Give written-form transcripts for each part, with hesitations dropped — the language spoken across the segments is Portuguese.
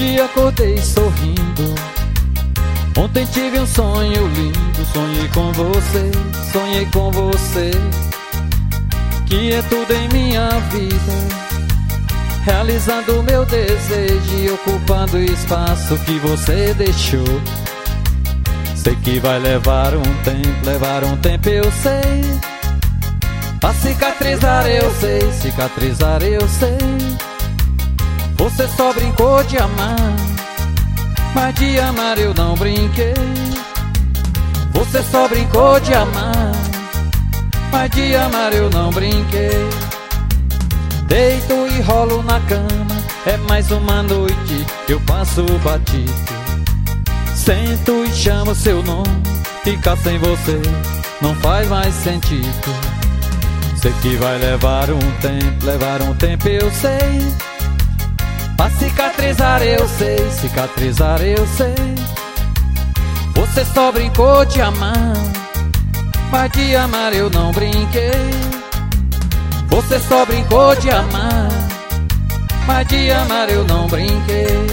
Hoje acordei sorrindo. Ontem tive um sonho lindo. Sonhei com você, sonhei com você, que é tudo em minha vida, realizando o meu desejo e ocupando o espaço que você deixou. Sei que vai levar um tempo eu sei. Pra cicatrizar eu sei, cicatrizar eu sei. Você só brincou de amar, mas de amar eu não brinquei. Você só brincou de amar, mas de amar eu não brinquei. Deito e rolo na cama, é mais uma noite que eu passo batido. Sento e chamo seu nome, ficar sem você não faz mais sentido. Sei que vai levar um tempo eu sei. Pra cicatrizar eu sei, cicatrizar eu sei. Você só brincou de amar, mas de amar eu não brinquei. Você só brincou de amar, mas de amar eu não brinquei.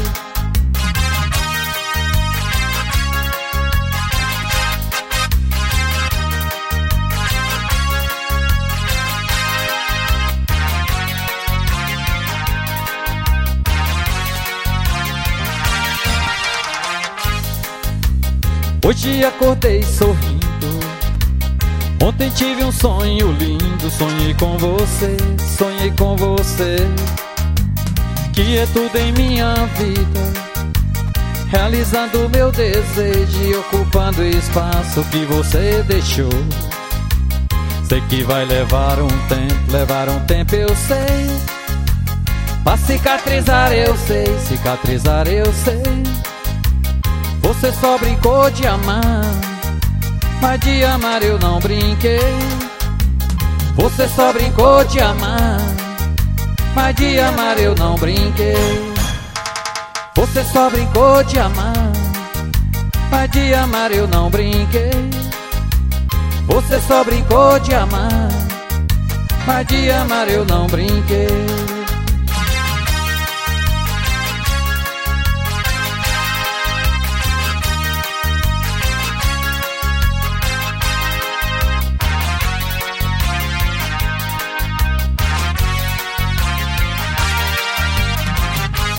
Hoje acordei sorrindo. Ontem tive um sonho lindo. Sonhei com você, sonhei com você, que é tudo em minha vida, realizando o meu desejo e ocupando o espaço que você deixou. Sei que vai levar um tempo eu sei. Pra cicatrizar eu sei, cicatrizar eu sei. Você só brincou de amar, mas de amar eu não brinquei. Você só brincou de amar, mas de amar eu não brinquei. Você só brincou de amar, mas de amar eu não brinquei. Você só brincou de amar, mas de amar eu não brinquei.